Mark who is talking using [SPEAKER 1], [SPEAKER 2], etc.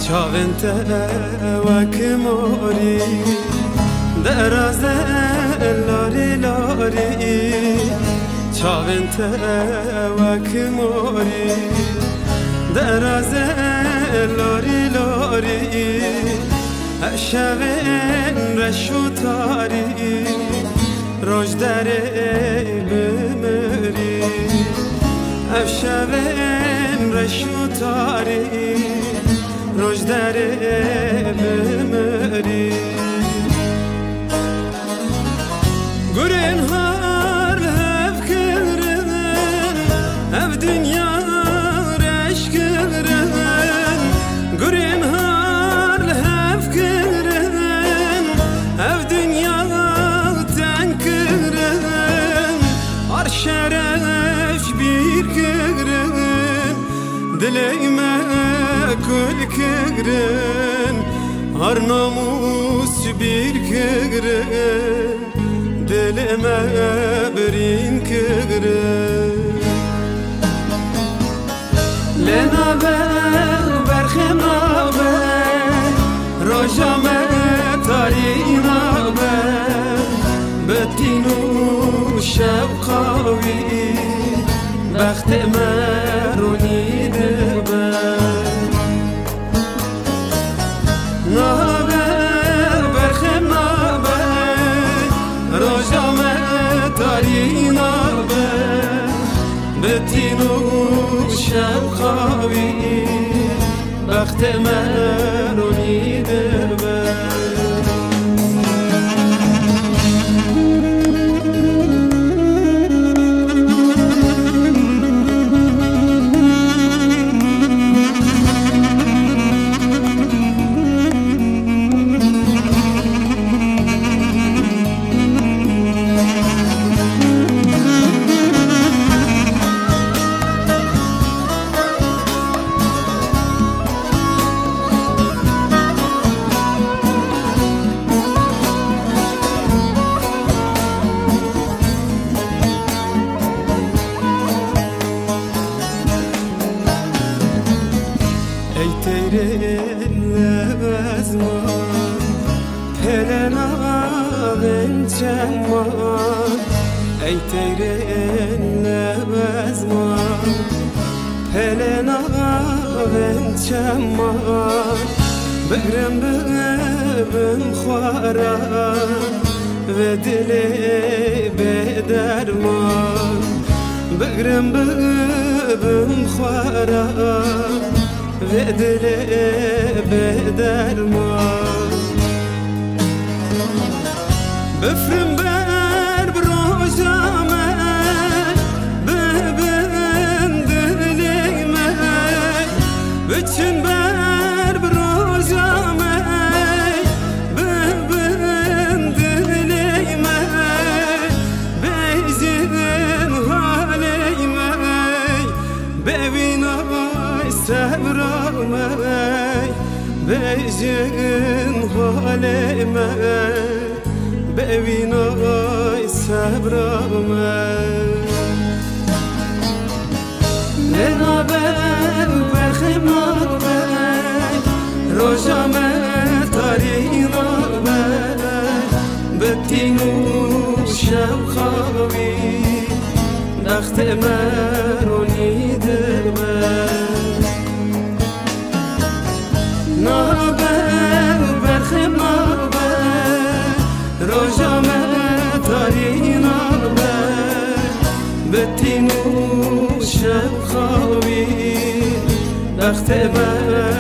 [SPEAKER 1] چاونت وکماری دراز لاری لاری چاونت وکماری دراز لاری لاری شوین رشو تاری روش داره بمری شوین رشو تاری روش داره بمری گرین هر هف کرن هف دنیا رش کرن گرین هر هف کرن هف دنیا تن کرن هر شرف بیر کرن دلیمه کل کرن هر ناموس بیر کرن دلما برین کرن لنا برخنا روشا تارینا بتینو شوقاوی بخت مرونی دبن بتینو شوقاوی بخت مرونی دبن ای تیره لبزمان پلنا بنچمان بگرم ببم خوارم و دل بدرمان بگرم ببم خوارم و دل بدرمان بفرم بر بروزامه ببن دلیمه بچن بر بروزامه ببن دلیمه بیزین حالیمه ببینای صبرامه بیزین حالیمه ببینای صبرامه لنا برخمام روشامه تارینا بتینو شوقاوی نخت مرونی دبن برخمام روشامه تارینا بتینو شوقاوی نخت